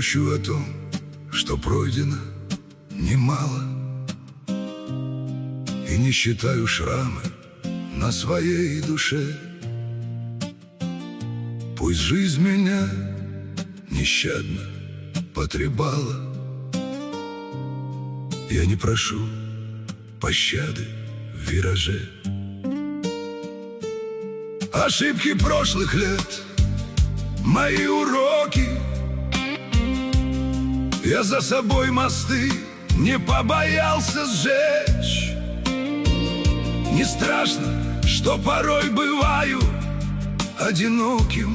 грущу о том, что пройдено немало, и не считаю шрамы на своей душе. Пусть жизнь меня нещадно потребала, я не прошу пощады в вираже. Ошибки прошлых лет, мои уроки, я за собой мосты не побоялся сжечь. Не страшно, что порой бываю одиноким.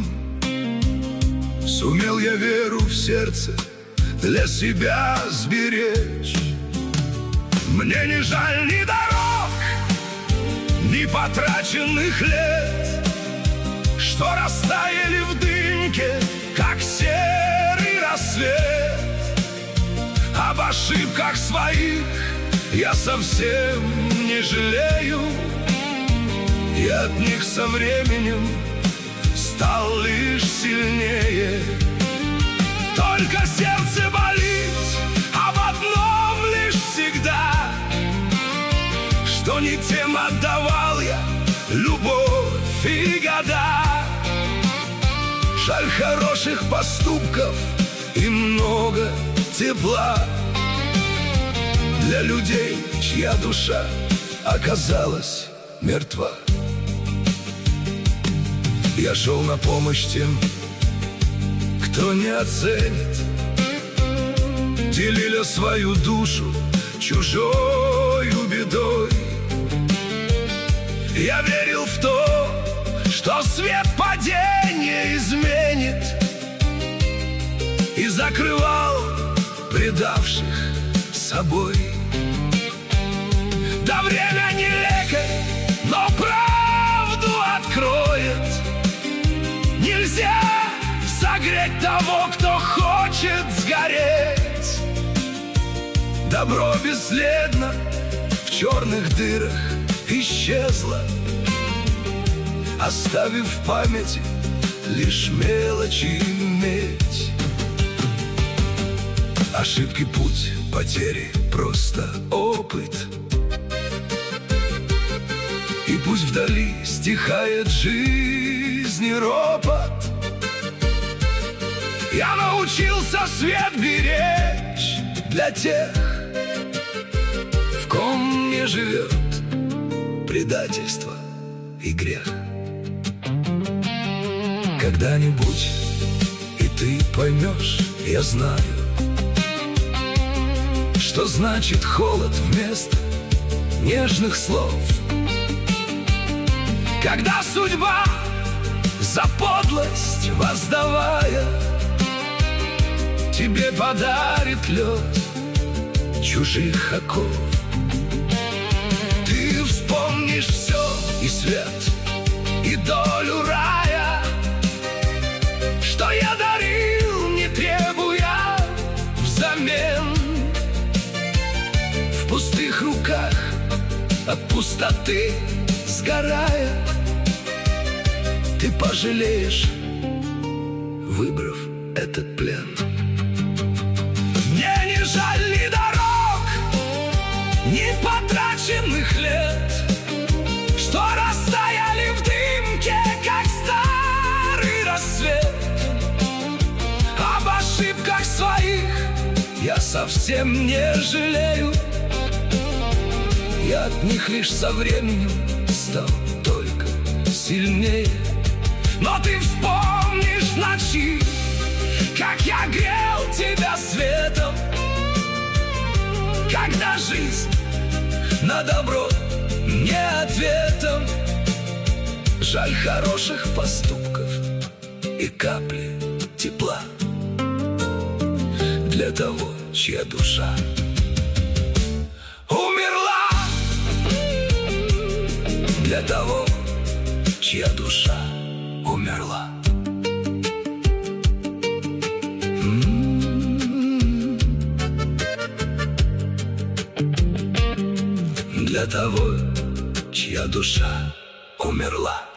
Сумел я веру в сердце для себя сберечь. Мне не жаль ни дорог, ни потраченных лет, что растаяли в дымке, как серый рассвет. Об ошибках своих я совсем не жалею, и от них со временем стал лишь сильнее. Только сердце болит об одном лишь всегда, что не тем отдавал я любовь и года. Жаль хороших поступков и много тепла для людей, чья душа оказалась мертва. Я шел на помощь тем, кто не оценит, делили свою душу чужою бедой. Я верил в то, что свет падения изменит, и закрывал предавших собой. Да время не лекарь, но правду откроет. Нельзя согреть того, кто хочет сгореть. Добро бесследно в черных дырах исчезло, оставив в памяти лишь мелочи и медь. Ошибки, путь, потери, просто опыт. И пусть вдали стихает жизни ропот, я научился свет беречь для тех, в ком не живет предательство и грех. Когда-нибудь и ты поймешь, я знаю, что значит холод вместо нежных слов. Когда судьба, за подлость воздавая, тебе подарит лед чужих оков, ты вспомнишь все, и свет, и долю рая, что я дарил, не требуя взамен. В пустых руках, от пустоты сгорая, ты пожалеешь, выбрав этот плен. Мне не жаль ни дорог, ни потраченных лет, что растаяли в дымке, как старый рассвет. Об ошибках своих я совсем не жалею, я от них лишь со временем стал только сильнее. Но ты вспомнишь ночи, как я грел тебя светом, когда жизнь на добро не ответом. Жаль хороших поступков и капли тепла для того, чья душа умерла, для того, чья душа умерла. Для того, чья душа умерла.